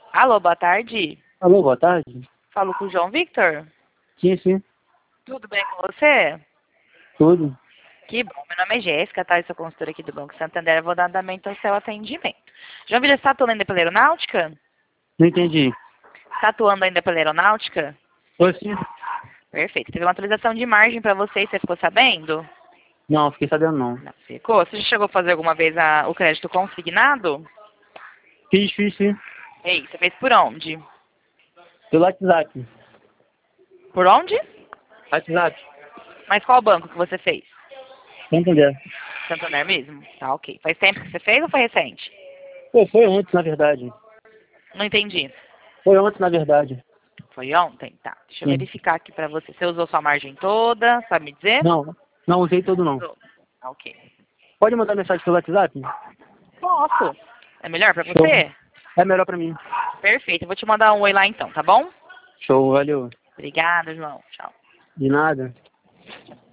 Alô, boa tarde. Alô, boa tarde. Falo com o João Victor. Sim, sim, Tudo bem com você? tudo. Que bom. Meu nome é Jéssica, tá? Eu sou consultora aqui do Banco Santander. Eu vou dar andamento ao seu atendimento. João Victor, você está atuando ainda pela aeronáutica? Não entendi. Está atuando ainda pela aeronáutica? Oi, sim? Perfeito. Teve uma atualização de margem para você e você ficou sabendo? Não, fiquei sabendo não. Não ficou? Você já chegou a fazer alguma vez o crédito consignado? Fiz sim. Ei, você fez por onde? Pelo WhatsApp. Por onde? WhatsApp. Mas qual banco que você fez? Santander. Santander mesmo? Tá, ok. Faz tempo que você fez ou foi recente? Pô, foi ontem, na verdade. Não entendi. Foi ontem, na verdade. Foi ontem? Tá. Deixa eu Sim. verificar aqui pra você. Você usou sua margem toda, sabe me dizer? Não usei todo não. Usou. Tá, ok. Pode mandar mensagem pelo WhatsApp? Posso. É melhor pra Show. você? É melhor pra mim. Perfeito. Eu vou te mandar um oi lá então, tá bom? Show, valeu. Obrigada, João. Tchau. De nada.